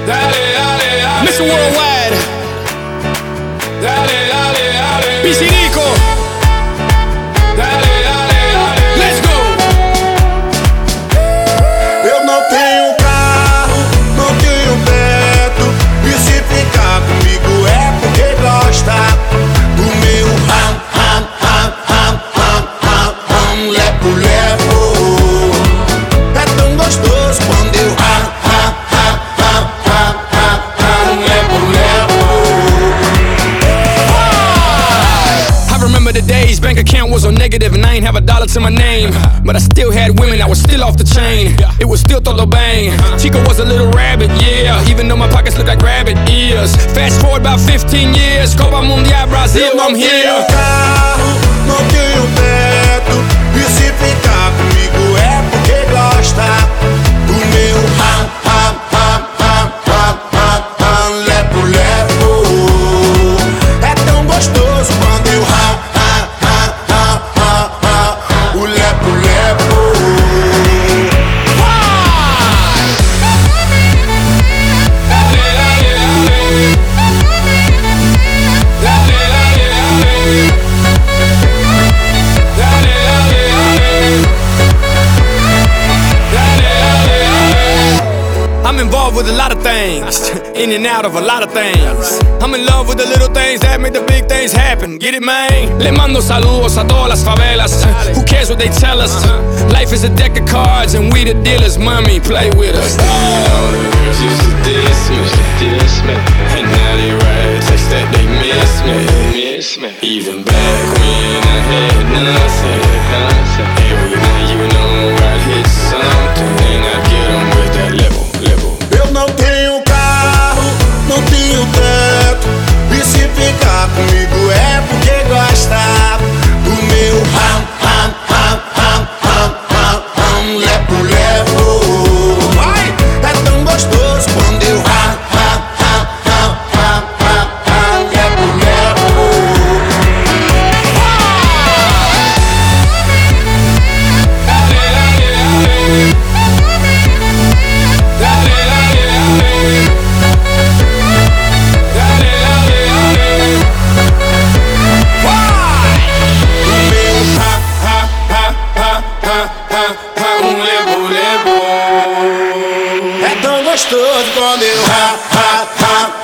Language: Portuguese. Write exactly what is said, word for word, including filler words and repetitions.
mister Worldwide, B C Nico, let's go. Eu não tenho carro, não tenho teto, e se ficar comigo é porque gosta do meu ram, ram, ram, ram, ram, ram, ram, lepo, lepo. É tão gostoso quando eu ram, ram, ram, ram, ram, ram, ram, lepo, lepo. I remember the days bank account was on negative and I ain't have a dollar to my name, but I still had women that was still off the chain. It was still todo bang. Chico was a little rabbit, yeah, even though my pockets look like rabbit ears. Fast forward about fifteen years, Copa Mundial Brasil, Eu não I'm here. tenho carro, não tenho teto, e se ficar comigo é porque gosta do meu ram, ram, ram, ram, ram, ram, ram, lepo, lepo. É tão gostoso quando eu ram, ram, ram, ram, ram, ram, o lepo, lepo. I'm involved with a lot of things, in and out of a lot of things. I'm in love with the little things that make the big things happen. Get it, man? Le mando saludos a todas las favelas. Who cares what they tell us? Life is a deck of cards and we the dealers. Mommy, play with us. All the girls used to diss me, diss me, and now they write text that they miss me, miss me. Even back when I had nothing, nothing. Every night you know I'd hit something and I'd get 'em with that level, level. Eu não tenho carro, não tenho teto, e se ficar comigo é porque gosta do meu ram, ram, ram, ram, ram, ram, ram, lepo, lepo. Vai, é tão gostoso quando eu ram, ram, ram, ram, ram, ram, ram, lepo, lepo. É tão gostoso quando eu ra, ra, ra,